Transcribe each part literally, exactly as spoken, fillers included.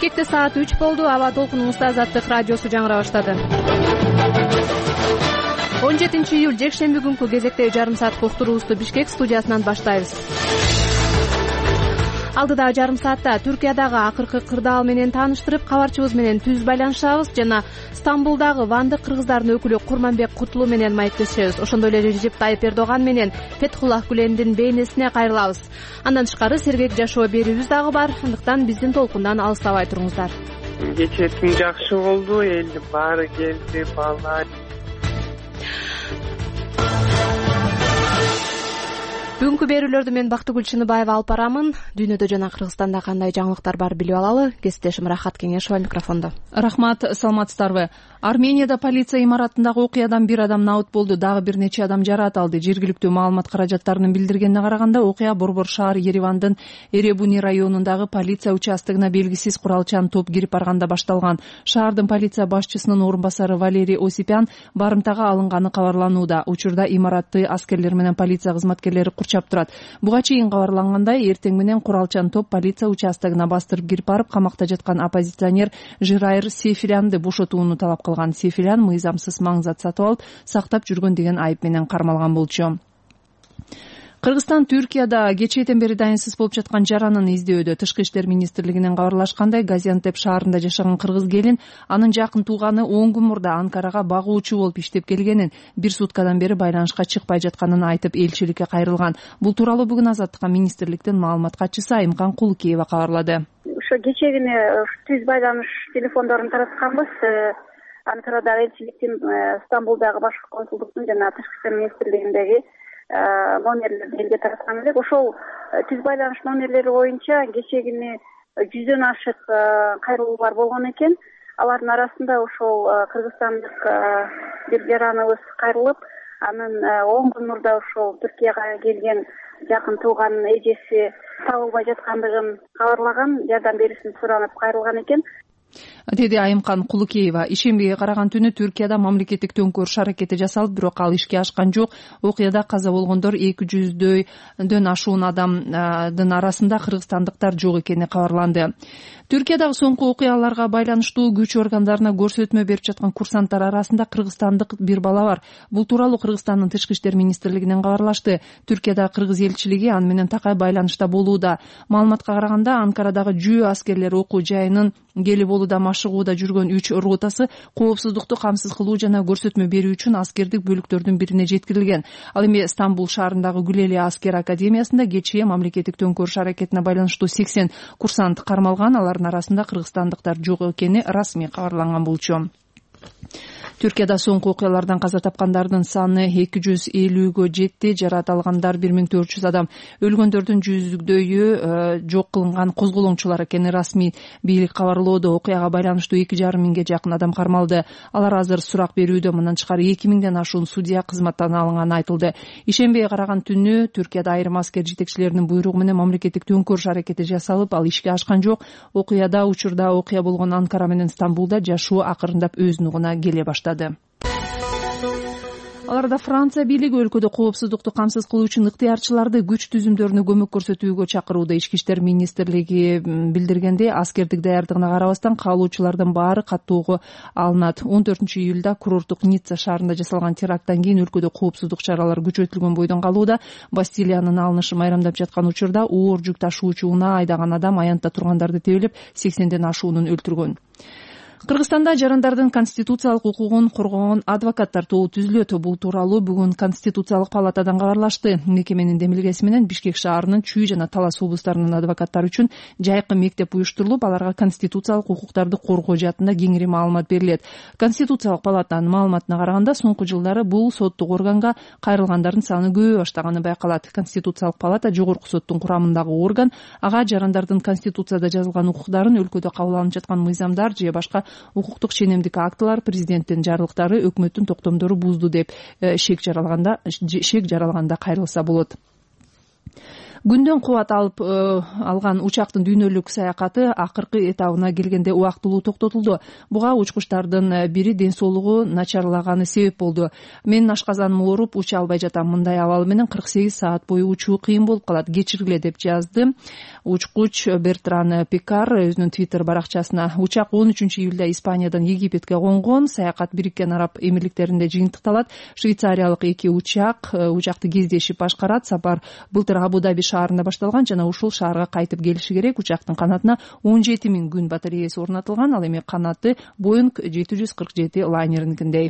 Бишкекте саат үч болду. Аба толкунубузда Азаттык радиосу жаңыра баштады. он жетинчи июль жекшемби күнкү кезектеги жарым сааттык уктуруубузду Бишкек студиясынан баштайбыз. Алдыдагы жарым саатта Түркиядагы акыркы кырдаал менен тааныштырып, кабарчыбыз менен түз байланышабыз жана Стамбулдагы вандык кыргыздардын өкүлү Курманбек Кутулу менен маектешебиз. Ошондой эле Режеп Тайып Эрдоган менен Фетхуллах Гүлендин бейнесине кайрылабыз. Андан тышкары сергек жашоо берүүбүз дагы бар. Андыктан биздин толкундан алыстабай туруңуздар. Кечетим жакшы болду, элдин баары келди, бала. Бүгүнкү берүүлөрдү мен Бактыгүл Чыныбаева алып барамын. Дүйнөдө жана Кыргызстанда кандай жаңылыктар бар билип алалы. Кесиптешим Рахат Кеңешова микрофондо. Рахмат, саламатсыздарбы? Арменияда полиция имаратындагы окуядан бир адам наут болду, дагы бир нече адам жараат алды. Жергиликтүү маалымат каражаттарынын билдиргенине караганда, окуя Борбор шаар Еревандын Эребуни районундагы полиция участогуна белгисиз куралчан топ кирип барганда башталган. Шаардын полиция башчысынын орун басары Валерий Осипян барымтага алынганы кабарланууда. Учурда имаратты аскерлер менен полиция кызматкерлери курчап турат. Буга чейин кабарлангандай, эртең менен куралчан топ полиция участогуна бастырып кирип барып, камакта жаткан оппозиционер Жирайыр Сефилянды бошотууну талап кылган. Сефилян мыйзамсыз маң зат сатып алып, сактап жүргөн деген айып менен кармалган болчу. Кыргызстан Түркияда кечээден бери дайынсыз болуп жаткан жаранын издөөдө. Тышкы иштер министрлигинен кабарлашкандай, Газиантеп шаарында жашаган кыргыз келин анын жакын тууганы он күн мурда Анкарага багуучу болуп иштеп келгенин, бир суткадан бери байланышка чыкпай жатканын айтып элчиликке кайрылган. Бул тууралуу бүгүн Азаттыкка министрликтин маалымат катчысы Айымкан Кулукеева кабарлады. Ошо кечегине түз байланыш телефондорун таратканбыз. Анкарадагы элчиликтин, Стамбулдагы башкы консулдуктун жана Тышкы иштер министрлигиндеги номерлерди элге тараткан элек. Ошол түз байланыш номерлери боюнча кечегине жүздөн ашык кайрылуулар болгон экен. Алардын арасында ошол кыргызстандык бир жараныбыз кайрылып, анын он күн мурда ошол Түркияга келген жакын тууганын эжеси табылбай жаткандыгын кабарлаган, жардам берүүсүн суранып кайрылган экен, деди Айымкан Кулукеева. Ишембиге караган түнү Түркияда мамлекеттик төңкөрүш аракети жасалып, бирок ал ишке ашкан жок. Окуяда каза болгондор эки жүздөн ашуун адамдын арасында кыргызстандыктар жок экени кабарланды. Түркиядагы соңку окуяларга байланыштуу күч органдарына көрсөтмө берип жаткан курсанттар арасында кыргызстандык бир бала бар. Бул тууралуу Кыргызстандын Тышкы иштер министрлигинен кабарлашты. Түркиядагы кыргыз элчилиги аны менен такай байланышта болууда. Маалыматка караганда, Анкарадагы жөө аскерлер окуу жайынын Гели болууда машыгууда жүргөн үч ротасы коопсуздукту камсыз кылуу жана көрсөтмө берүү үчүн аскердик бөлүктөрдүн бирине жеткирилген. Ал эми Стамбул шаарындагы Гүлели аскер академиясында кечээ мамлекеттик төңкөрүш аракетине байланыштуу сексен курсант кармалган. Алардын арасында кыргызстандыктар жок экени расмий кабарланган болчу. Түркияда соңку окуялардан каза тапкандардын саны эки жүз элүүгө жетти, жараат алгандар бир миң төрт жүз адам. Өлгөндөрдүн жүздөгү жок кылынган козголоңчулар экени расмий бийлик кабарлоодо. Окуяга байланыштуу эки жарым миңге жакын адам кармалды. Алар азыр сурак берүүдө. Мындан тышкары эки миңден ашуун судья кызматтан алынганы айтылды. Ишембиге караган түнү Түркияда айрым аскер жетекчилеринин буйругу менен мамлекеттик төңкөрүш аракети жасалып, ал ишке ашкан жок. Окуяда учурда окуя болгон Анкара менен Стамбулда жашоо акырындап өз нугуна келе баштады. Аларда Франция бийлиги өлкөдө коопсуздукту камсыз кылуу үчүн ыктыярчыларды күч түзүмдөрүнө көмөк көрсөтүүгө чакырууда. Ички иштер министрлиги билдиргендей, аскердик даярдыгына карабастан каалоочулардын баары каттоого алынат. он төртүнчү июлда курорттук Ницца шаарында жасалган теракттан кийин өлкөдө коопсуздук чаралары күчөтүлгөн бойдон калууда. Бастилиянын алынышы майрамдап жаткан учурда оор жүк ташуучу унаа айдаган адам аянтта тургандарды тебелеп, сексенден ашуунун өлтүргөн. Кыргызстанда жарандардын конституциялык укугун коргогон адвокаттар тобу түзүлөт. Бул тууралуу бүгүн Конституциялык палатадан кабарлашты. Мекеменин демилгеси менен Бишкек шаарынын Чүй жана Талас облустарынын адвокаттары үчүн жайкы мектеп уюштурулуп, аларга конституциялык укуктарды коргоо жаатында кеңири маалымат берилет. Конституциялык палатанын маалыматына караганда, соңку жылдары бул соттук органга кайрылгандардын саны көбөйө баштаганы байкалат. Конституциялык палата жогорку соттун курамындагы орган, ага жарандардын конституцияда жазылган укуктарын, өлкөдө кабыл алынып жаткан мыйзамдар же башка укуктук ченемдик актылар, президенттин жарлыктары, өкмөттүн токтомдору бузду деп шек жаралганда шек жаралганда кайрылса болот. күндөн кубат алып алган учактын дүйнөлүк саякаты акыркы этабына келгенде убактылуу токтотулду. Буга учкучтардын бири ден соолугу начарлаганы себеп болду. Менин ашказаным ооруп уча албай жатам. Мындай абал менен кырк сегиз саат бою учуу кыйын болуп калат. Кечиргиле деп жазды учкуч Бертран Пикар өзүнүн твиттер баракчасына. Учак он үчүнчү июлда Испаниядан Египетке конгон. Саякат Бириккен Араб Эмирликтеринде жыйынтыкталат. Швейцариялык эки учак учакты кездешип башкарат. Сапар былтыр Абу-Даби шаарында башталган жана ушул шаарга кайтып келиши керек. Учактын канатына он жети миң күн батареясы орнотулган. Ал эми канаты Боинг жети жүз кырк жети лайнериникиндей.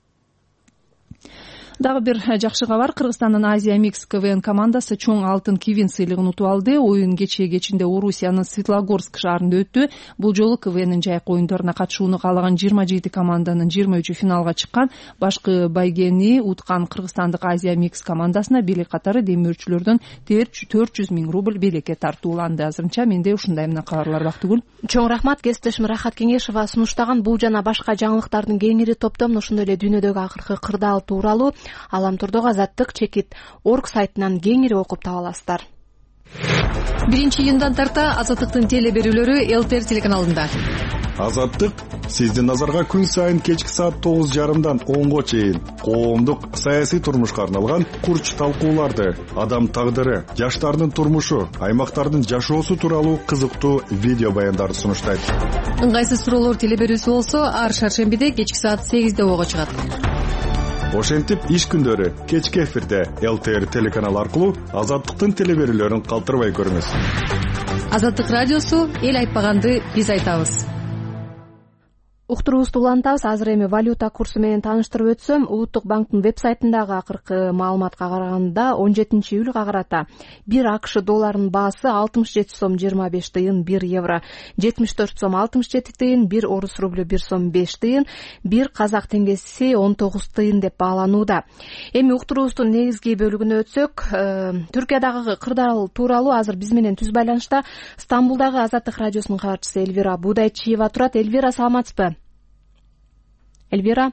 Дагы бир жакшы кабар. Кыргызстандын Азия Микс КВН командасы чоң алтын кивин сыйлыгын утуп алды. Оюн кечээ кечинде Орусиянын Светлогорск шаарында өттү. Бул жолу КВНдин жайкы оюндарына катышууну каалаган жыйырма жети команданын жыйырма үчү финалга чыккан. Башкы байгени уткан кыргызстандык Азия Микс командасына бийлик катары демөөрчүлөрдөн төрт жүз миң рубль белекке тартууланды. Азырынча менде ушундай мына кабарлар Бактыгүл. Чоң рахмат. Кесиптешим Рахат Кеңешова сунуштаган бул жана башка жаңылыктардын кеңири топтомун ошондой эле дүйнөдөгү акыркы кырдаал тууралуу Аламтурдогу Азаттык чекит орг сайтынан кеңири окуп таба аласыздар. биринчи июндан тарта Азаттыктын теле берүүлөрү эл-ти эр телеканалында. Азаттык сиздин назарга күн сайын кечки саат тогуз жарымдан онго чейин коомдук саясий турмушка арналган курч талкууларды, адам тагдыры, жаштардын турмушу, аймактардын жашоосу тууралуу кызыктуу видео баяндарды сунуштайт. Ыңгайсыз суроолор теле берүүсү болсо ар шаршембиде кечки саат сегизде ого чыгат. Ошентип иш күндөрү кечки эфирде эл-ти эр телеканалы аркылуу Азаттыктын теле берүүлөрүн калтырбай көрүңүз. Азаттык радиосу эл айтпаганды биз айтабыз. Уктуруубузду улантабыз. Азыр эми валюта курсу менен тааныштырып өтсөм, Улуттук банктын веб-сайтындагы акыркы маалыматка караганда он жетинчи июлга карата бир АКШ долларынын баасы алтымыш жети сом жыйырма беш тыйын, бир евро жетимиш төрт сом алтымыш жети тыйын, бир орус рублю бир сом беш тыйын, бир казак теңгеси он тогуз тыйын деп бааланууда. Эми уктуруубуздун негизги бөлүгүнө өтсөк, Түркиядагы кырдаал тууралуу азыр биз менен түз байланышта Стамбулдагы Азаттык радиосунун кабарчысы Эльвира Будайчиева турат. Эльвира, саламатсызбы? Эльвира,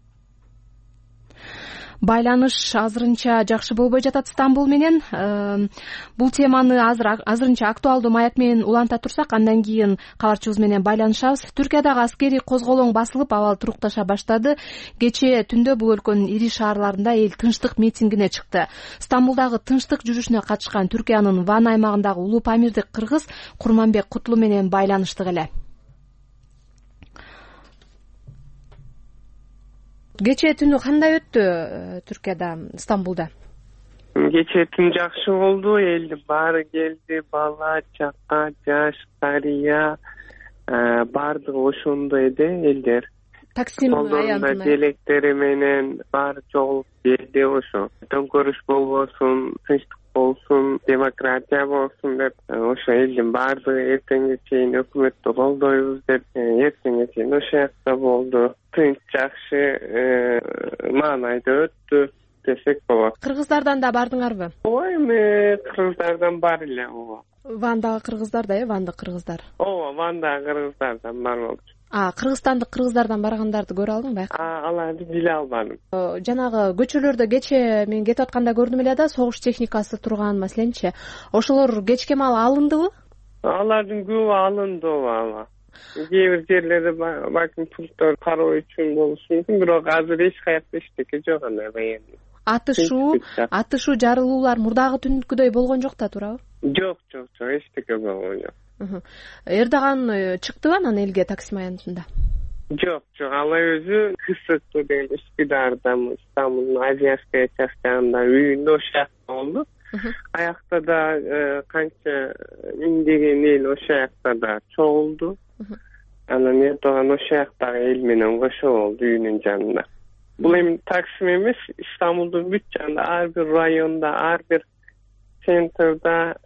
байланыш азырынча жакшы болбой жатат Стамбул менен. Бул теманы азыр азырынча актуалдуу маек менен уланта турсак, андан кийин кабарчыбыз менен байланышабыз. Түркиядагы аскерий козголоң басылып, абал турукташа баштады. Кечээ түндө бул өлкөнүн ири шаарларында эл тынчтык митингине чыкты. Стамбулдагы тынчтык жүрүшүнө катышкан Түркиянын Ван аймагындагы улуу памирдик кыргыз Курманбек Кутлу менен байланыштык эле. Кечээ түнү кандай өттү Түркияда, Стамбулда? Кечээ түн жакшы болду. Элдин баары келди, бала, чака, жаш, карыя, баардыгы ошондой эди элдер. Таксим аянтына желектери менен баары чогулуп келди. Ошо төңкөрүш болбосун, тынчтык болсун, демократия болсун деп, ошо элдин баардыгы эртеңге чейин өкмөттү колдойбуз деп, эртеңге чейин ошол жакта болду. Тынч жакшы маанайда өттү десек болот. Кыргыздардан да бардыңарбы? Ооба, эми кыргыздардан бар эле. Ооба. Вандагы кыргыздар да, э, вандык кыргыздар. Ооба, вандагы кыргыздардан бар болчу. А, кыргызстандык кыргыздардан баргандарды көрө алдыңбы? А, аларды биле албадым. Жанагы көчөлөрдө кечээ мен кетип атканда көрдүм эле да, согуш техникасы турган, маселенчи. Ошолор кечке маал алындыбы? Алардын көбү алынды. Ооба. Кээ бир жерлерде балким пункттор кароо үчүн болушу мүмкүн, бирок азыр эч каякта эчтеке жок андай баягы. Атышуу, атышуу, жарылуулар мурдагы түнкүдөй болгон жок да, туурабы? Жок, жок, жок, эчтеке болгон жок. Эрдоган чыктыбы анан элге таксим аянтында? Жок, жок, ал өзү Кысыктуу деген Үскүдарда, Стамбулдун Азияская частыгында үйүндө ошол жакта болду. Аякта да канча миңдеген эл ошол жакта да чогулду. Анан Эрдоган ошол жактагы эл менен кошо болду үйүнүн жанында. Бул эми Таксим эмес, Стамбулдун бүт жанында, ар бир районда, ар бир центрда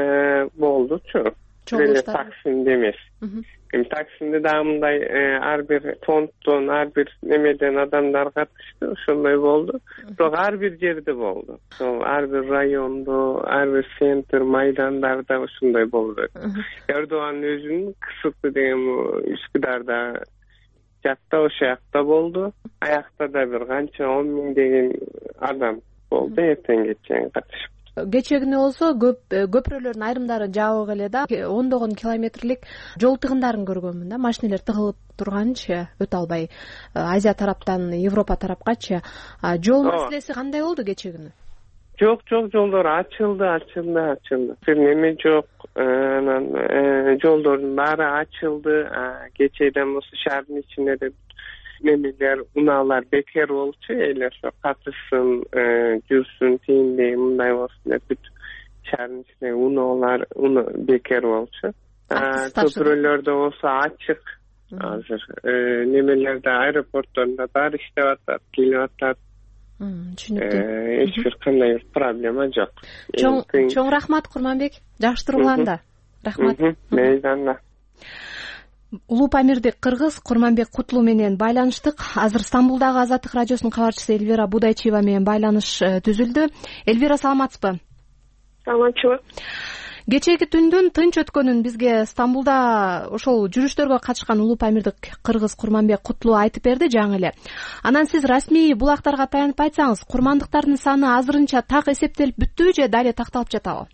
болдучу. Таксимде эмес. Эми Таксимде дагы мындай ар бир фонддон, ар бир немеден адамдар катышты, ошондой болду. Бирок ар бир жерде болду. Ошол ар бир райондо, ар бир центр, майдандарда ошондой болду. Эрдоган өзүнүн Кысыктуу деген Үскүдарда жакта ошол жакта болду. Аякта да бир канча он миң деген адам болду, эртеңге чейин катышып. кечээ болсо көп көпүрөлөрдүн айрымдары жабык эле да, ондогон километрлик жол тыгындарын көргөнмүн да, машинелер тыгылып турганчы өтө албай Азия тараптан Европа тарапкачы. Жол маселеси кандай болду кечээ күнү? Жок жок жолдор ачылды ачылды ачылды бир неме жок, анан жолдордун баары ачылды. Кечээден болсо шаардын ичинде да немелер унаалар бекер болчу, эле ошо катышсын жүрсүн тиндей мындай болсун деп бүт шаардын ичинде унаалар уна бекер болчу. Көпүрөлөрдө болсо ачык азыр, немелерде аэропортторунда баары иштеп атат, келип атат. Түшүнүктүү. Эч бир кандай проблема жок. Чоң рахмат Курманбек, жакштырганда. Рахмат. Мейданда. Улуу Памирдик кыргыз Курманбек Кутлуу менен байланыштык. Азыр Стамбулдагы Азаттык радиосунун кабарчысы Эльвира Будайчиева менен байланыш түзүлдү. Эльвира, саламатсызбы? Саламатчылык. Кечээки түндүн тынч өткөнүн бизге Стамбулда ошол жүрүштөргө катышкан Улуу Памирдик кыргыз Курманбек Кутлуу айтып берди жаңы эле. Анан сиз расмий булактарга таянып айтсаңыз, курмандыктардын саны азырынча так эсептелип бүттүбү же дале такталып жатабы?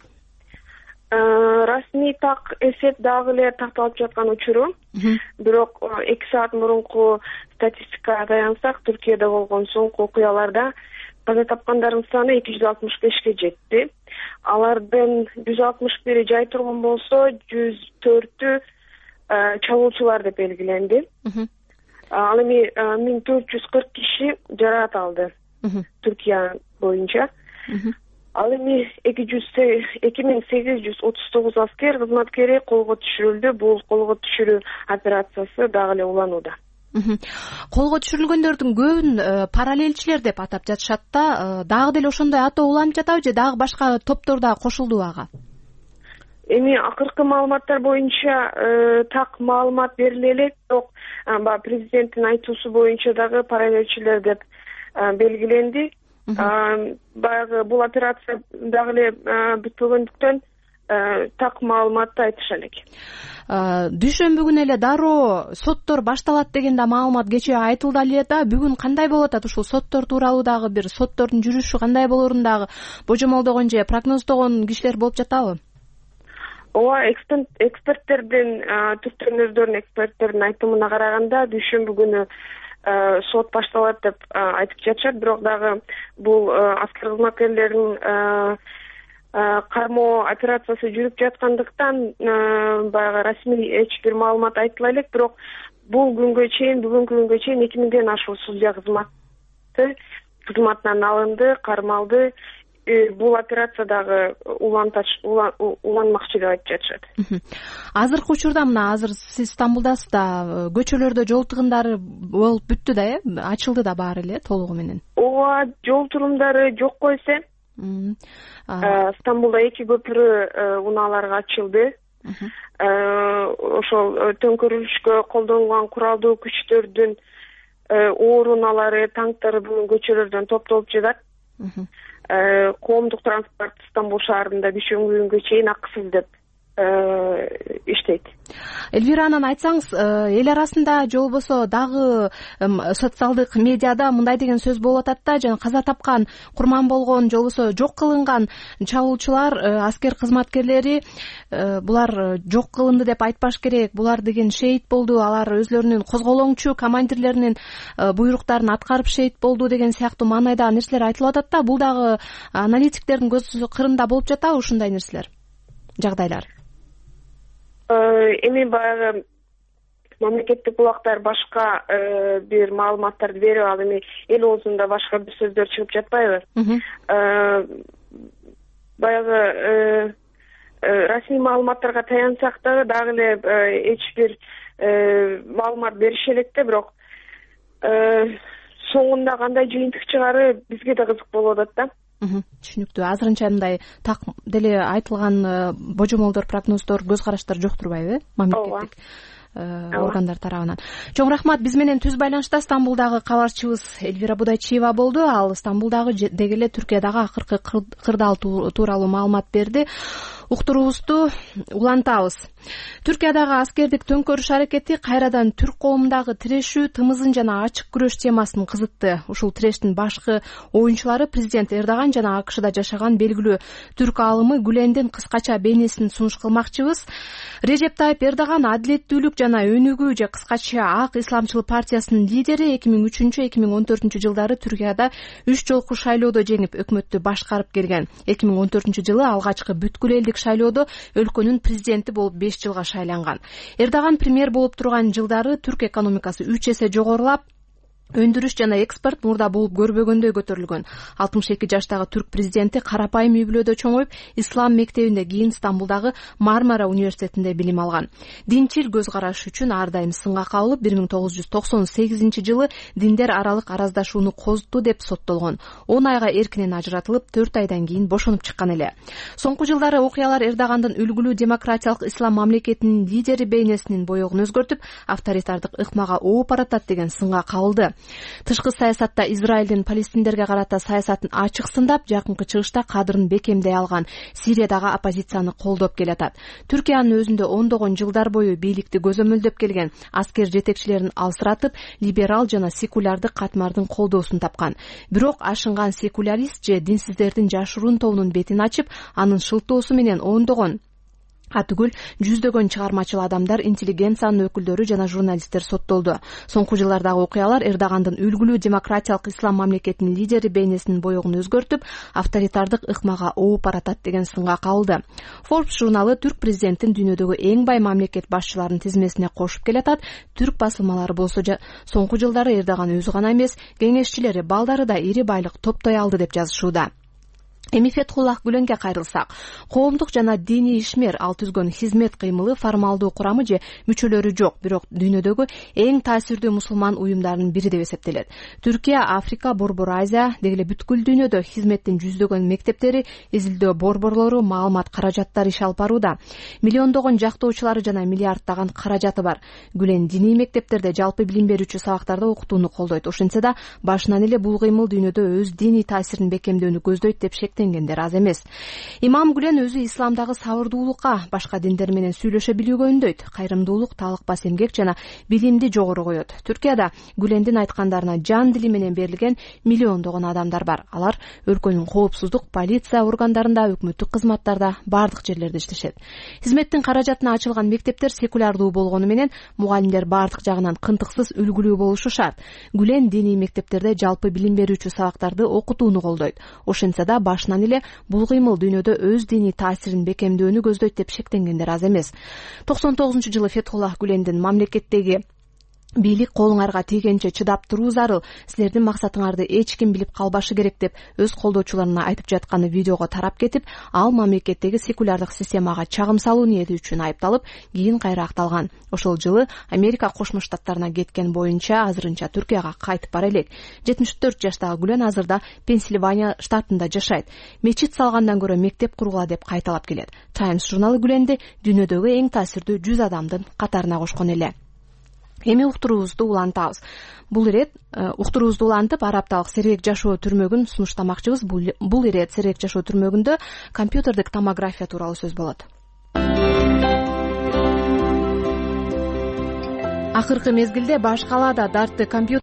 Расмий так эсеп дагы эле такталып жаткан учуру. Бирок эки саат мурунку статистикага таянсак, Түркияда болгон соңку окуяларда каза тапкандардын саны эки жүз алтымыш бешке жетти. Алардын жүз алтымыш бири жай тургун болсо, жүз төртү чалуучулар деп белгиленди. Ал эми миң төрт жүз кырк киши жаракат алды Түркия боюнча. Ал эми эки миң сегиз жүз отуз тогуз аскер кызматкери колго түшүрүлдү. Бул колго түшүрүү операциясы дагы эле уланууда. Колго түшүрүлгөндөрдүн көбүн параллелчилер деп атап жатышат да, дагы деле ошондой атоо уланып жатабы же дагы башка топтор да кошулду ага? Эми акыркы маалыматтар боюнча так маалымат бериле элек, бирок президенттин айтуусу боюнча дагы параллелчилер деп белгиленди. Баягы бул операция дагы эле бүтпөгөндүктөн так маалыматты айтыша элек. Дүйшөмбү күнү эле дароо соттор башталат деген да маалымат кечээ айтылды эле да. Бүгүн кандай болуп атат? Ушул соттор тууралуу дагы бир соттордун жүрүшү кандай болорун дагы божомолдогон же прогноздогон кишилер болуп жатабы? Ооба, эксперттердин, түрк-төрүнөрдөрдүн эксперттердин айтымына караганда дүйшөмбү күнү сот башталат деп айтып жатышат. Бирок дагы бул аскер кызматкерлеринин кармоо операциясы жүрүп жаткандыктан баягы расмий эч бир маалымат айтыла элек. Бирок бул күнгө чейин, бүгүнкү күнгө чейин эки миңден ашуун судья кызматы кызматынан алынды, кармалды. Бул операция дагы уланмакчы деп айтып жатышат. Азыркы учурда мына азыр сиз Стамбулдасыз да, көчөлөрдө жол тыгындары болуп бүттү да, э? Ачылды да баары эле толугу менен. Ооба, жол турумдары жокко эсе. Стамбулда эки көпүрө унааларга ачылды. Ошол төңкөрүлүшкө колдонулган куралдуу күчтөрдүн оор унаалары, танктары бүгүн көчөлөрдөн топтолуп жатат. Коомдук транспорт Стамбул шаарында дүйшөмбү күнгө чейин акысыз деп иштейт. Эльвира, анан айтсаңыз, эл арасында же болбосо дагы социалдык медиада мындай деген сөз болуп атат да, жана каза тапкан, курман болгон же болбосо жок кылынган чалуучулар, аскер кызматкерлери, булар жок кылынды деп айтпаш керек, булар деген шейит болду, алар өзлөрүнүн козголоңчу командирлеринин буйруктарын аткарып шейит болду деген сыяктуу маанайда нерселер айтылып атат да. Бул дагы аналитиктердин көз кырында болуп жатабы ушундай нерселер, жагдайлар? Эми баягы мамлекеттик булактар башка бир маалыматтарды берип, ал эми эл оозунда башка бир сөздөр чыгып жатпайбы? Баягы расмий маалыматтарга таянсак дагы дагы эле эч бир маалымат бериши элек да, бирок соңунда кандай жыйынтык чыгары бизге да кызык болуп атат да. Түшүнүктүү. Азырынча мындай так деле айтылган божомолдор, прогноздор, көз караштар жок турбайбы, э? Мамлекеттик органдар тарабынан. Чоң рахмат. Биз менен түз байланышта Стамбулдагы кабарчыбыз Эльвира Будайчиева болду. Ал Стамбулдагы деги эле Түркиядагы акыркы кырдаал тууралуу маалымат берди. уктуруубузду улантабыз. Түркиядагы аскердик төңкөрүш аракети кайрадан түрк коомундагы тирешүү, тымызын жана ачык күрөш темасын кызытты. Ушул тирештин башкы оюнчулары президент Эрдоган жана АКШда жашаган белгилүү түрк аалымы Гүлендин кыскача бейнесин сунуш кылмакчыбыз. Режеп Тайып Эрдоган адилеттүүлүк жана өнүгүү же кыскача Ак исламчыл партиясынын лидери эки миң үчүнчү эки миң он төртүнчү жылдары Түркияда үч жолку шайлоодо жеңип өкмөттү башкарып келген. эки миң он төртүнчү жылы алгачкы бүткүл элдик шайлоодо өлкөнүн президенти болуп беш жылга шайланган. Эрдоган премьер болуп турган жылдары түрк экономикасы үч эсе жогорулап, өндүрүш жана экспорт мурда болуп көрбөгөндөй көтөрүлгөн. алтымыш эки жаштагы түрк президенти карапайым үй бүлөдө чоңоюп, ислам мектебинде, кийин Стамбулдагы Мармара университетинде билим алган. Динчил көз караш үчүн ар дайым сынга кабылып, бир миң тогуз жүз токсон сегизинчи жылы диндер аралык араздашууну козутту деп соттолгон. он айга эркинен ажыратылып, төрт айдан кийин бошонуп чыккан эле. Соңку жылдары окуялар Эрдогандын үлгүлүү демократиялык ислам мамлекетинин лидери бейнесинин боёгун өзгөртүп, авторитардык ыкмага ооп баратат деген сынга кабылды. Тышкы саясатта Израилдин Палестиндерге карата саясатын ачык сындап, жакынкы чыгышта кадырын бекемдей алган Сириядагы оппозицияны колдоп келатат. Түркиянын өзүндө ондогон жылдар бою бийликти көзөмөлдөп келген аскер жетекчилерин алсыратып, либерал жана секулярдык катмардын колдоосун тапкан. Бирок ашынган секулярист же динсиздердин жашыруун тобунун бетин ачып, анын шылтоосу менен ондогон атүгүл жүздөгөн чыгармачыл адамдар, интеллигенциянын өкүлдөрү жана журналисттер соттолду. Соңку жылдардагы окуялар Эрдогандын үлгүлүү демократиялык ислам мамлекетинин лидери бейнесинин боёгун өзгөртүп, авторитардык ыкмага ооп баратат деген сынга кабылды. Forbes журналы түрк президентин дүйнөдөгү эң бай мамлекет башчыларынын тизмесине кошуп келатат. Түрк басылмалары болсо соңку жылдары Эрдоган өзү гана эмес, кеңешчилери, балдары да ири байлык топтой алды деп жазышууда. Эми Фетхуллах Гүленге кайрылсак, коомдук жана диний ишмер, ал түзгөн хизмет кыймылы формалдуу курамы же мүчөлөрү жок, бирок дүйнөдөгү эң таасирдүү мусулман уюмдарынын бири деп эсептелет. Түркия, Африка, Борбор Азия деги эле бүткүл дүйнөдө хизметтин жүздөгөн мектептери, изилдөө борборлору, маалымат каражаттары иш алып барууда. Миллиондогон жактоочулары жана миллиарддаган каражаты бар. Гүлен диний мектептерде, жалпы билим берүүчү сабактарда окутууну колдойт. Ошентсе да, башынан эле бул кыймыл дүйнөдө өз диний таасирин бекемдөөнү көздөйт деп шектенгендер аз эмес. Имам Гүлен өзү исламдагы сабырдуулукка, башка диндер менен сүйлөшө билүүгө үндөйт. Кайрымдуулук, талыкпас эмгек жана билимди жогору коет. Түркияда Гүлендин айткандарына жан дили менен берилген миллиондогон адамдар бар. Алар өлкөнүн коопсуздук, полиция органдарында, өкмөттүк кызматтарда, бардык жерлерде иштешет. Хизметтин каражатына ачылган мектептер секулярдуу болгону менен мугалимдер бардык жагынан кынтыксыз, үлгүлүү болушу шарт. Гүлен диний мектептерде жалпы билим берүүчү сабактарды окутууну колдойт. Ошентсе да башынан эле бул кыймыл дүйнөдө өз диний таасирин бекемдөөнү көздөйт деп шектенгендер аз эмес. токсон тогузунчу жылы Фетхуллах Гүлендин мамлекеттеги бийлик колуңарга тийгенче чыдап туруу зарыл, силердин максатыңарды эч ким билип калбашы керек деп өз колдоочуларына айтып жатканы видеого тарап кетип, ал мамлекеттеги секулярдык системага чагым салуу ниети үчүн айыпталып, кийин кайра акталган. Ошол жылы Америка Кошмо Штаттарына кеткен боюнча азырынча Түркияга кайтып бара элек. жетимиш төрт жаштагы Гүлен азырда Пенсильвания штатында жашайт. Мечит салгандан көрө мектеп кургула деп кайталап келет. Times журналы Гүленди дүйнөдөгү эң таасирдүү жүз адамдын катарына кошкон эле. Эми уктуруубузду улантабыз. Бул ирет уктуруубузду улантып, Арапталык Серек жашоо түрмөгүн сунуштамакчыбыз. Бул ирет Серек жашоо түрмөгүндө компьютердик томография тууралуу сөз болот. Акыркы мезгилде баш калаада дартты компьютер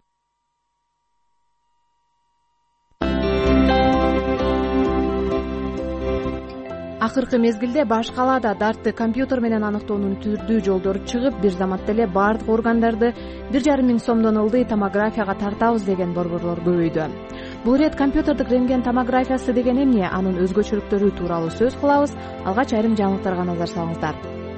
Акыркы мезгилде баш калаада дартты компьютер менен аныктоонун түрдүү жолдору чыгып, бир заматта эле бардык органдарды бир жарым миң сомдон ылдый томографияга тартабыз деген борборлор көбөйдү. Бул ирет компьютердик рентген томографиясы деген эмне, анын өзгөчөлүктөрү тууралуу сөз кылабыз. Алгач айрым жаңылыктарга назар салыңыздар.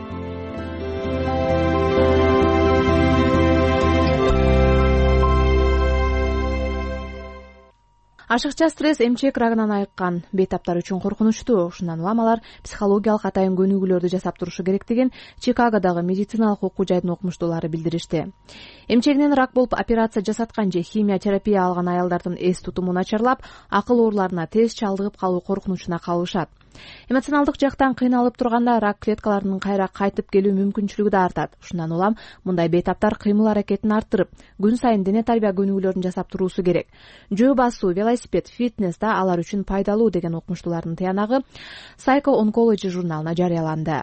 Ашыкча стресс эмчек рагынан айыккан бейтаптар үчүн коркунучтуу. Ушундан улам алар психологиялык атайын көнүгүүлөрдү жасап турушу керектигин Чикагодагы медициналык окуу жайдын окумуштуулары билдиришти. Эмчегинен рак болуп операция жасаткан же химия терапия алган аялдардын эс тутуму начарлап, акыл ооруларына тез чалдыгып калуу коркунучуна калышат. Эмоционалдык жактан кыйналып турганда рак клеткаларынын кайра кайтып келүү мүмкүнчүлүгү да артат. Ушундан улам мындай бейтаптар кыймыл аракетин арттырып, күн сайын дене тарбия көнүгүүлөрүн жасап туруусу керек. Жөө басуу, велосипед, фитнес да алар үчүн пайдалуу деген окумуштуулардын тыянагы Cycle Oncology журналына жарыяланды.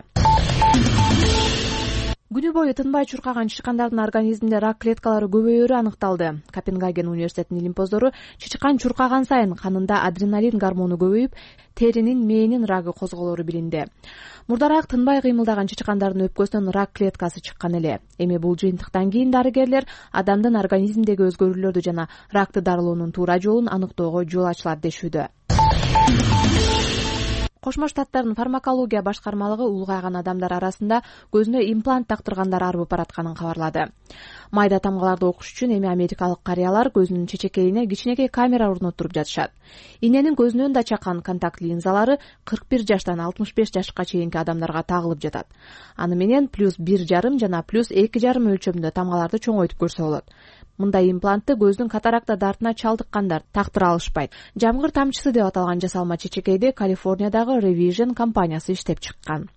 Күнү бою тынбай чуркаган чычкандардын организминде рак клеткалары көбөйөрү аныкталды. Копенгаген университетинин илимпоздору чычкан чуркаган сайын канында адреналин гормону көбөйүп, теринин мээнин рагы козголору билинди. Мурдараак тынбай кыймылдаган чычкандардын өпкөсүнөн рак клеткасы чыккан эле. Эми бул жыйынтыктан кийин дарыгерлер адамдын организминдеги өзгөрүүлөрдү жана ракты дарылоонун туура жолун аныктоого жол ачылат дешүүдө. Кошмо Штаттардын фармакология башкармалыгы улгайган адамдар арасында көзүнө имплант тактыргандар арбып баратканын кабарлады. Майда тамгаларды окуш үчүн эми америкалык карыялар көзүнүн чечекейине кичинекей камера орноттуруп жатышат. Иненин көзүнөн да чакан контакт линзалары кырк бир жаштан алтымыш беш жашка чейинки адамдарга тагылып жатат. Аны менен плюс бир жарым жана плюс эки жарым өлчөмүндө тамгаларды чоңойтуп көрсө болот. Мындай имплантты көздүн катаракта дартына чалдыккандар тактыра алышпайт. Жамгыр тамчысы деп аталган жасалма чечекейди Калифорниядагы Revision компаниясы иштеп чыккан.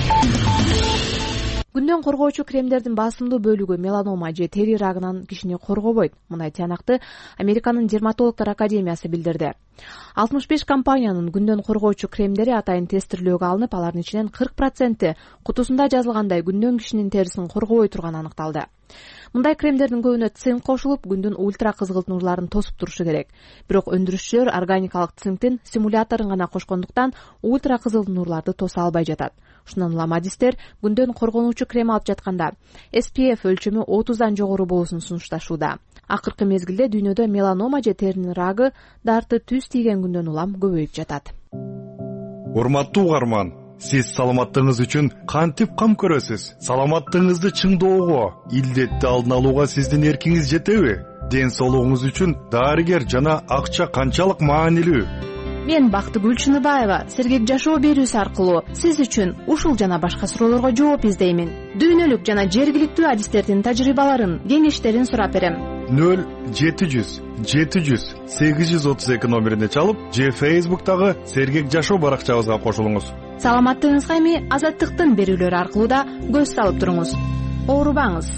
Күндөн коргоочу кремдердин басымдуу бөлүгү меланома же тери рагынан кишини коргобойт. Мындай тыянакты Американын дерматологдор академиясы билдирди. алтымыш беш компаниянын күндөн коргоочу кремдери атайын тестирлөөгө алынып, алардын ичинен кырк проценти кутусунда жазылгандай күндөн кишинин терисин коргобой турганы аныкталды. Мындай кремдердин көбүнө цинк кошулуп, күндүн ультра кызгылт нурларын тосуп турушу керек. Бирок өндүрүшчүлөр органикалык цинктин симуляторун гана кошкондуктан ультра кызыл нурларды тоса албай жатат. Ушундан улам адистер күндөн коргонуучу крем алып жатканда эс пи эф өлчөмү отуздан жогору болуусун сунушташууда. Акыркы мезгилде дүйнөдө меланома же теринин рагы дарты түз тийген күндөн улам көбөйүп жатат. Урматтуу угарман, сиз саламаттыгыңыз үчүн кантип кам көрөсүз? Саламаттыгыңызды чыңдоого, илдетти алдын алууга сиздин эркиңиз жетеби? Ден соолугуңуз үчүн дарыгер жана акча канчалык маанилүү? Мен Бактыгүл Чыныбаева Сергек жашоо берүүсү аркылуу сиз үчүн ушул жана башка суроолорго жооп издеймин. Дүйнөлүк жана жергиликтүү адистердин тажрыйбаларын, кеңештерин сурап берем. нөл жети жүз жети жүз сегиз жүз отуз эки номерине чалып же Facebook'тагы Сергек жашоо баракчабызга кошулуңуз. Саламаттыгыңызга эми Азаттыктын берүүлөрү аркылуу да көз салып туруңуз. Оорубаңыз.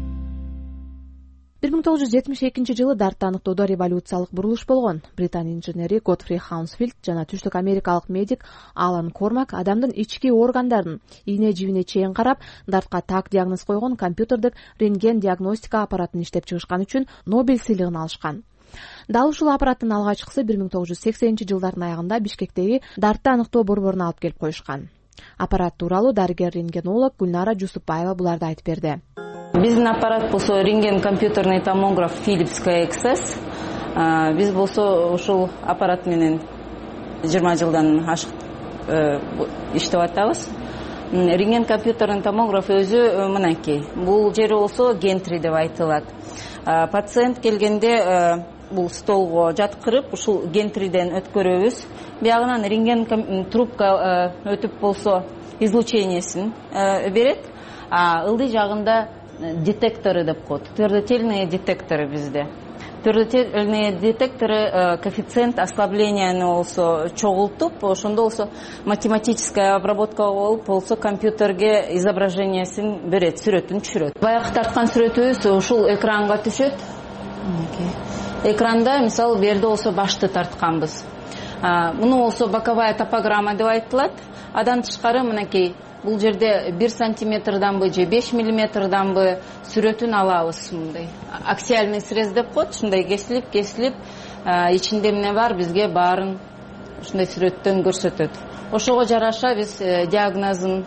бир миң тогуз жүз жетимиш экинчи жылы дартты аныктоодо революциялык бурулуш болгон. Британ инженери Готфри Хаунсфилд жана түштүк америкалык медик Алан Кормак адамдын ички органдарын ийне жибине чейин карап, дартка так диагноз койгон компьютердик рентген диагностика аппаратын иштеп чыгышкан үчүн Нобель сыйлыгын алышкан. Дал ушул аппараттын алгачкысы бир миң тогуз жүз сексенинчи жылдардын аягында Бишкектеги дартты аныктоо борборуна алып келип коюшкан. Аппарат тууралуу дарыгер-рентгенолог Гүлнара Жусупбаева буларды айтып берди. Биздин аппарат болсо рентген компьютерный томограф Philips кей экс эс. Биз болсо ушул аппарат менен жыйырма жылдан ашык иштеп атабыз. Рентген компьютерный томограф өзү мынакей. Бул жери болсо гентри деп айтылат. Пациент келгенде бул столго жаткырып, ушул гентриден өткөрөбүз. Биягынан рентген трубка өтүп болсо излучениесин берет. А ылдый жагында детекторы деп коет. Твердотельные детекторы бизде. Твердотельные детекторы коэффициент ослабленияны болсо чогултуп, ошондо болсо математическая обработка болуп, болсо компьютерге изображениясин берет, сүрөтүн түшүрөт. Баягы тарткан сүрөтүбүз ушул экранга түшөт. Экранда мисалы берде болсо башты тартканбыз. Муну болсо боковая топограмма деп айтылат. Адан тышкары мынакей бул жерде бир сантиметрданбы же беш миллиметрданбы сүрөтүн алабыз мындай. Аксиальный срез деп коет, ушундай кесилип, кесилип, ичинде эмне бар бизге баарын ушундай сүрөттөн көрсөтөт. Ошого жараша биз диагнозун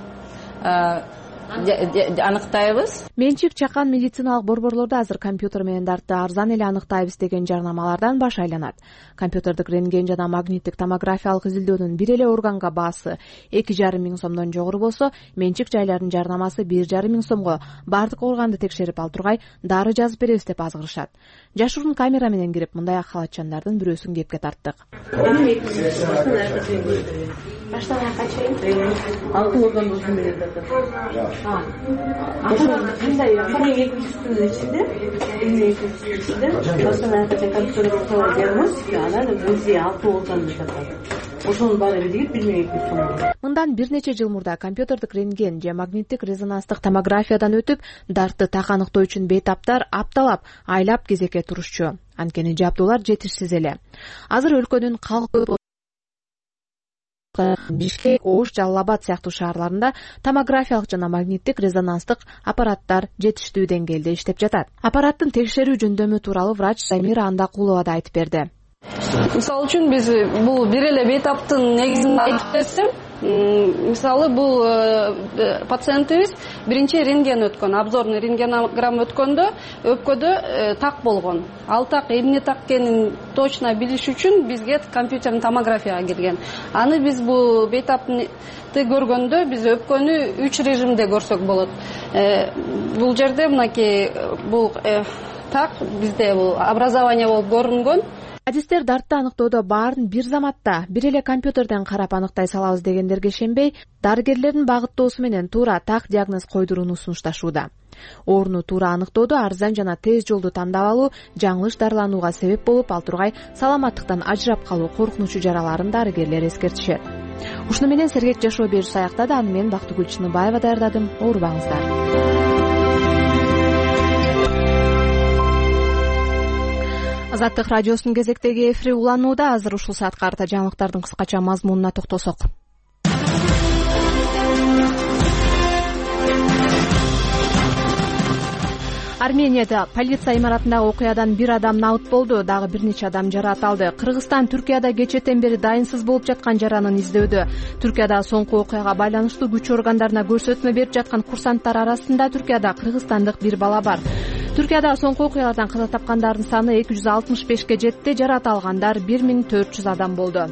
аныктайбыз. Менчик чакан медициналык борборлордо азыр компьютер менен дартты арзан эле аныктайбыз деген жарнамалардан баш айланат. Компьютердик рентген жана магниттик томографиялык изилдөөнүн бир эле органга баасы эки жарым миң сомдон жогору болсо, менчик жайлардын жарнамасы бир жарым миң сомго бардык органды текшерип ал тургай дары жазып беребиз деп азгырышат. Жашырын камера менен кирип мындай ак халатчандардын бирөөсүн кепке тарттык. Баштан качайын. Алты органды ушун менен тартат. Мындай эки жүздүн ичинде, эки жүздүн ичинде баштан качайын компьютер диагностика, анан өзү алты органды тартат. ошонун баары биригип бир миң эки жүз сом. Мындан бир нече жыл мурда компьютердик рентген же магниттик резонанстык томографиядан өтүп, дартты так аныктоо үчүн бейтаптар апталап, айлап кезекке турушчу. Анткени жабдуулар жетишсиз эле. Азыр өлкөнүн калкы Бишкек, Ош, Жалал Абад сыяктуу шаарларында томографиялык жана магниттик резонанстык аппараттар жетиштүү деңгээлде иштеп жатат. Аппараттын текшерүү жөндөмү тууралуу врач Замира Андакулова да айтып берди. Мисалы үчүн биз бул бир эле бейтаптын негизинде айтып берсем, мисалы бул пациентибиз биринчи рентген өткөн, обзорный рентгенограмм өткөндө өпкөдө так болгон. Ал так эмне так экенин точно билиш үчүн бизге компьютерный томографияга келген. Аны биз бул бейтапты көргөндө биз өпкөнү үч режимде көрсөк болот. Бул жерде мынакей бул так бизде бул образование болуп көрүнгөн. Адистер дартты аныктоодо баарын бир заматта бир эле компьютерден карап аныктай салабыз дегендерге ишенбей, дарыгерлердин багыттоосу менен туура так диагноз койдурууну сунушташууда. Ооруну туура аныктоодо арзан жана тез жолду тандап алуу жаңылыш дарыланууга себеп болуп, ал тургай саламаттыктан ажырап калуу коркунучу жараларын дарыгерлер эскертишет. Ушуну менен сергек жашоо берүүсү аяктады. Аны мен Бактыгүл Чыныбаева даярдадым. Оорубаңыздар. Азаттык радиосунун кезектеги эфири уланууда. Азыр ушул саат карта жаңылыктардын кыскача мазмунуна токтолсок. Арменияда полиция имаратындагы окуядан бир адам набыт болду, дагы бир нече адам жаракат алды. Кыргызстан Түркияда кечээден бери дайынсыз болуп жаткан жаранын издөөдө. Түркияда соңку окуяга байланыштуу күч органдарына көрсөтмө берип жаткан курсанттар арасында Түркияда кыргызстандык бир бала бар. Түркияда соңку окуялардан каза тапкандардын саны эки жүз алтымыш бешке жетти, жаракат алгандар бир миң төрт жүз адам болду.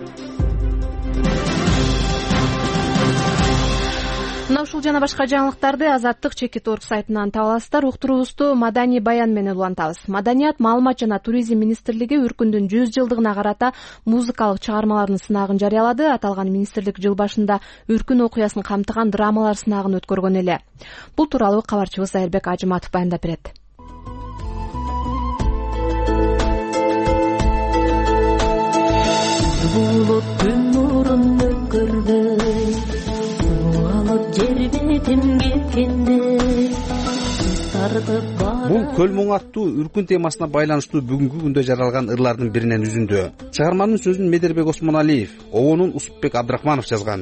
Мына ушул жана башка жаңылыктарды Азаттык чекит орг сайтынан таба аласыздар. Уктуруубузду маданий баян менен улантабыз. Маданият, маалымат жана туризм министрлиги Үркүндүн жүз жылдыгына карата музыкалык чыгармалардын сынагын жарыялады. Аталган министрлик жыл башында Үркүн окуясын камтыган драмалар сынагын өткөргөн эле. Бул тууралуу кабарчыбыз Айырбек Ажыматов баяндап берет. Булуп күн нурун өткөрдөй, алып жер бетим кеткенде. Бул Көл Моң аттуу Үркүн темасына байланыштуу бүгүнкү күндө жаралган ырлардын биринен үзүндү. Чыгарманын сөзүн Медербек Осмоналиев, обонун Усупбек Абдрахманов жазган.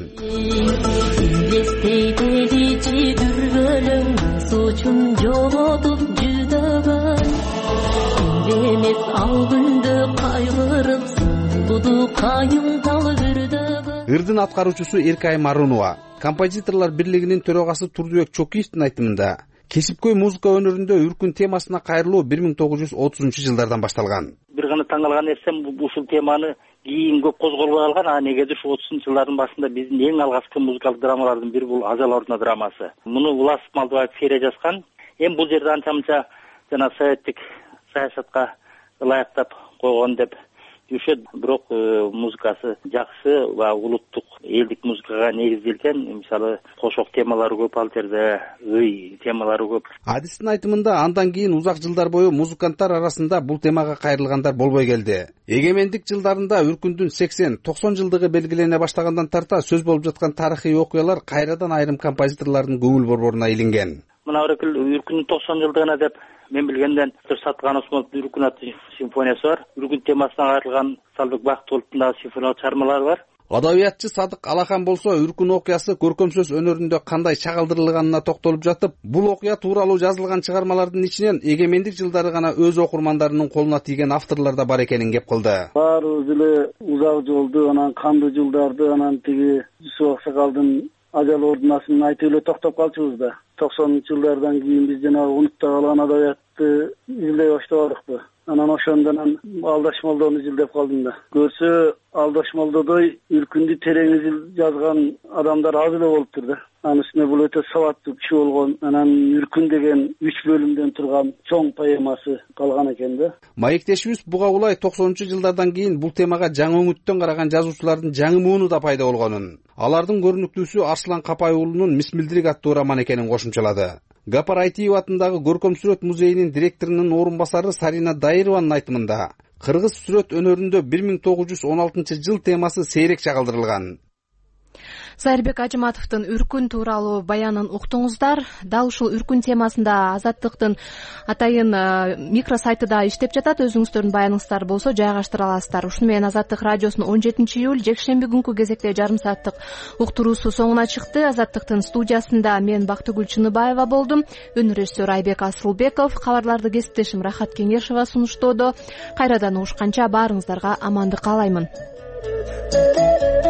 Ырдын аткаруучусу Эркай Марунова, композиторлор бирлигинин төрагасы Турдубек Чокиевдин айтымында, кесипкөй музыка өнөрүндө Үркүн темасына кайрылуу бир миң тогуз жүз отузунчу жылдардан башталган. Бир гана таң калган нерсем ушул теманы кийин көп козголбой калган. А негедир ушу отузунчу жылдардын башында биздин эң алгачкы музыкалык драмалардын бири бул Ажал ордуна драмасы. Муну Улас Малдыбаев серия жазган. Эми бул жерде анча-мынча жана советтик саясатка ылайыктап койгон деп жүрүшөт, бирок музыкасы жакшы ва улуттук элдик музыкага негизделген, мисалы кошок темалары көп, ал жерде ый темалары көп. Адистин айтымында андан кийин узак жылдар бою музыканттар арасында бул темага кайрылгандар болбой келди. Эгемендик жылдарында Үркүндүн сексен токсон жылдыгы белгилене баштагандан тарта сөз болуп жаткан тарыхый окуялар кайрадан айрым композиторлордун көңүл борборуна илинген. Мына Өрөкүл Үркүндүн токсон жылдыгына деп мен билгенден Сатыган Осмоновдун Үркүн аттуу симфониясы бар. Үркүн темасына кайрылган Салбек Бактыгуловдун дагы симфониялык чыгармалары бар. Адабиятчы Садык Алахан болсо Үркүн окуясы көркөм сөз өнөрүндө кандай чагылдырылганына токтолуп жатып, бул окуя тууралуу жазылган чыгармалардын ичинен эгемендик жылдары гана өз окурмандарынын колуна тийген авторлор да бар экенин кеп кылды. Баарыбыз эле узак жолду, анан кандуу жылдарды, анан тиги Жүсүп Аксакалдын Ажал ордунасын айтып эле токтоп калчубуз да. токсонунчу жылдардан кийин биз жанагы унутта калган адабиятты изилдей баштабадыкпы. Анан ошондон Алдаш Молдону изилдеп калдым да. Көрсө Алдаш Молдодой Үркүндү терең жазган адамдар аз эле болуптур да. Анын үстүнө бул өтө сабаттуу киши болгон. Анан Үркүн деген үч бөлүмдөн турган чоң поэмасы калган экен да. Маектешибиз буга улай токсонунчу жылдардан кийин бул темага жаңы өңүттөн караган жазуучулардын жаңы мууну да пайда болгонун, алардын көрүнүктүүсү Арслан Капай уулунун Мисмилдирик аттуу роман экенин кошумчалады. Гапар Айтиев атындагы Көркөм сүрөт музейинин директорунун орун басары Сарина Дайырованын айтымында, Кыргыз сүрөт өнөрүндө бир миң тогуз жүз он алтынчы жыл темасы сейрек чагылдырылган. Зайырбек Ажыматовдун Үркүн тууралуу баянын уктуңуздар. Дал ушул Үркүн темасында Азаттыктын атайын микросайтыда иштеп жатат. Өзүңүздөрдүн баяныңыздар болсо жайгаштыра аласыздар. Ушуну менен Азаттык радиосунун он жетинчи июль жекшемби күнкү кезекте жарым сааттык уктуруусу соңуна чыкты. Азаттыктын студиясында мен Бактыгүл Чыныбаева болдум. Өнөр режиссеру Айбек Асылбеков, кабарларды кесиптешим Рахат Кеңешова сунуштоодо. Кайрадан угушканча баарыңыздарга амандык каалаймын.